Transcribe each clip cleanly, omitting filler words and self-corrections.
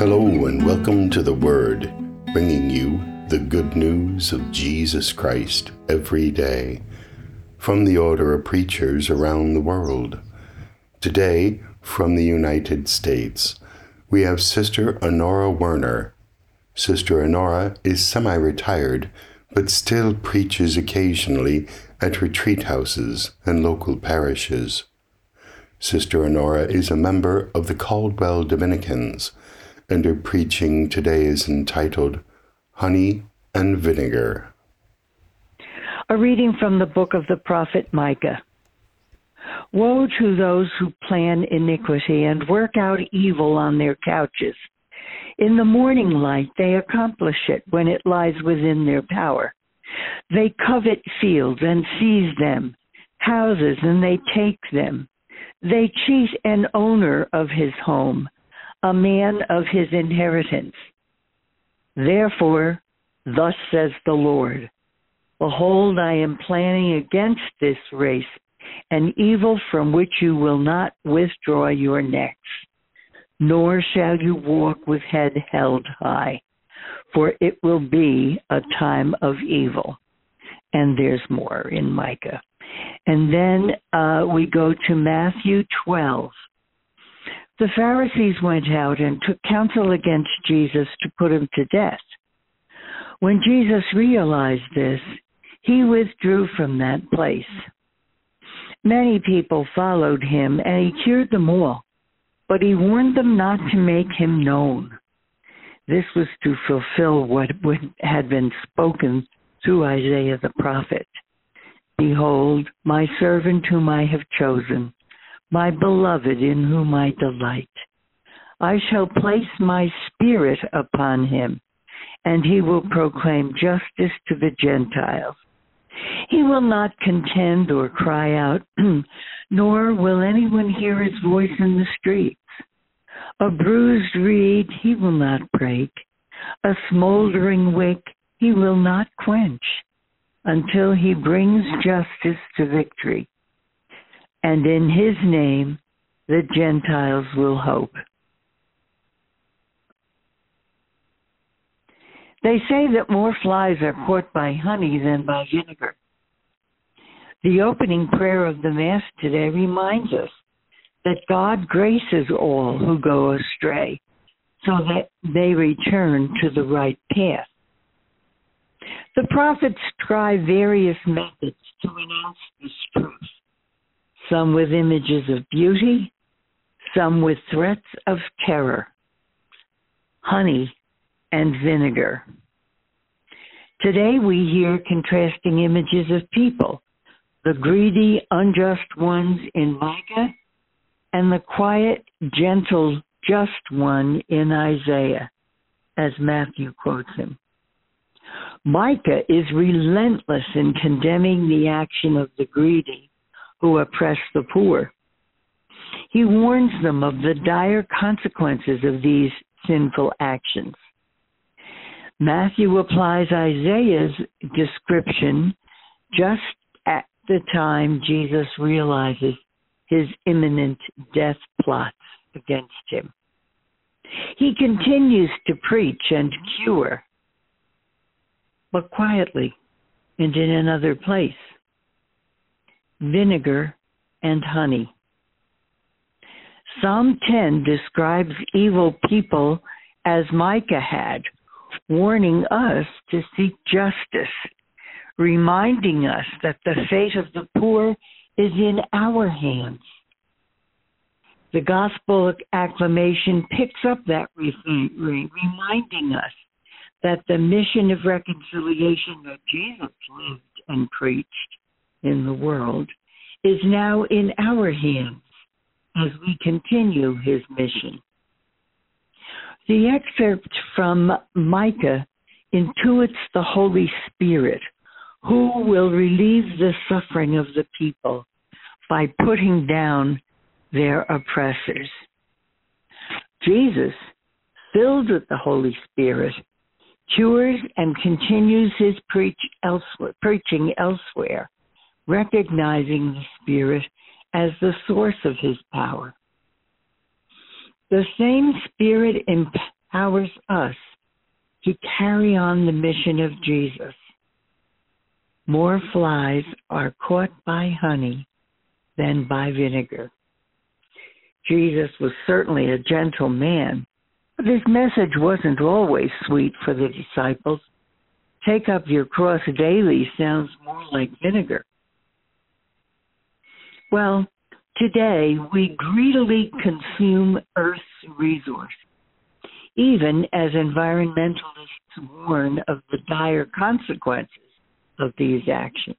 Hello and welcome to The Word, bringing you the good news of Jesus Christ every day from the order of preachers around the world. Today, from the United States, we have Sister Honora Werner. Sister Honora is semi-retired, but still preaches occasionally at retreat houses and local parishes. Sister Honora is a member of the Caldwell Dominicans, and her preaching today is entitled Honey and Vinegar. A reading from the book of the prophet Micah. Woe to those who plan iniquity and work out evil on their couches. In the morning light they accomplish it when it lies within their power. They covet fields and seize them, houses and they take them. They cheat an owner of his home, a man of his inheritance. Therefore, thus says the Lord, behold, I am planning against this race an evil from which you will not withdraw your necks, nor shall you walk with head held high, for it will be a time of evil. And there's more in Micah. And then we go to Matthew 12. The Pharisees went out and took counsel against Jesus to put him to death. When Jesus realized this, he withdrew from that place. Many people followed him, and he cured them all, but he warned them not to make him known. This was to fulfill what had been spoken through Isaiah the prophet. Behold, my servant whom I have chosen, my beloved in whom I delight. I shall place my spirit upon him, and he will proclaim justice to the Gentiles. He will not contend or cry out, nor will anyone hear his voice in the streets. A bruised reed he will not break, a smoldering wick he will not quench, until he brings justice to victory. And in his name the Gentiles will hope. They say that more flies are caught by honey than by vinegar. The opening prayer of the Mass today reminds us that God graces all who go astray, so that they return to the right path. The prophets try various methods to announce this truth, some with images of beauty, some with threats of terror. Honey and vinegar. Today we hear contrasting images of people, the greedy, unjust ones in Micah, and the quiet, gentle, just one in Isaiah, as Matthew quotes him. Micah is relentless in condemning the action of the greedy who oppress the poor. He warns them of the dire consequences of these sinful actions. Matthew applies Isaiah's description just at the time Jesus realizes his imminent death plots against him. He continues to preach and cure, but quietly and in another place. Vinegar and honey. Psalm 10 describes evil people as Micah had, warning us to seek justice, reminding us that the fate of the poor is in our hands. The gospel acclamation picks up that reminding us that the mission of reconciliation that Jesus lived and preached in the world is now in our hands as we continue his mission. The excerpt from Micah intuits the Holy Spirit, who will relieve the suffering of the people by putting down their oppressors. Jesus, filled with the Holy Spirit, cures and continues his preaching elsewhere, recognizing the Spirit as the source of his power. The same Spirit empowers us to carry on the mission of Jesus. More flies are caught by honey than by vinegar. Jesus was certainly a gentle man, but his message wasn't always sweet for the disciples. Take up your cross daily sounds more like vinegar. Well, today we greedily consume Earth's resources, even as environmentalists warn of the dire consequences of these actions.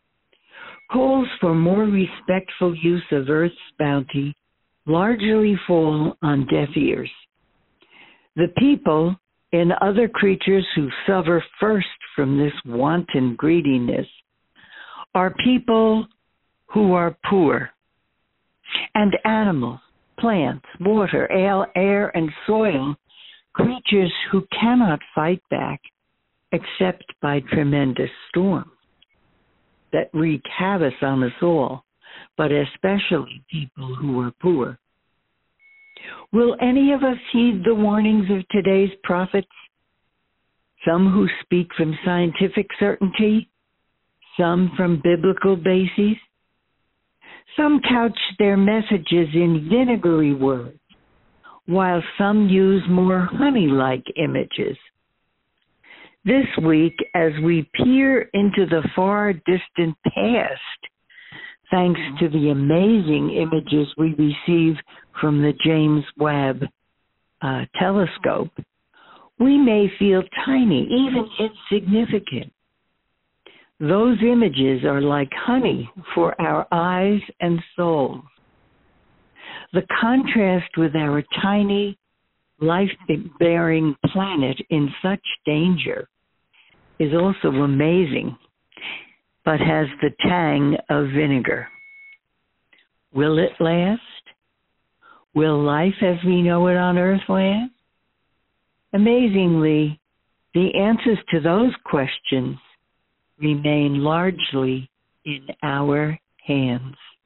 Calls for more respectful use of Earth's bounty largely fall on deaf ears. The people and other creatures who suffer first from this wanton greediness are people who are poor, and animals, plants, water, air, and soil, creatures who cannot fight back except by tremendous storms that wreak havoc on us all, but especially people who are poor. Will any of us heed the warnings of today's prophets? Some who speak from scientific certainty, some from biblical bases. Some couch their messages in vinegary words, while some use more honey-like images. This week, as we peer into the far distant past, thanks to the amazing images we receive from the James Webb telescope, we may feel tiny, even insignificant. Those images are like honey for our eyes and souls. The contrast with our tiny, life-bearing planet in such danger is also amazing, but has the tang of vinegar. Will it last? Will life as we know it on Earth last? Amazingly, the answers to those questions remain largely in our hands.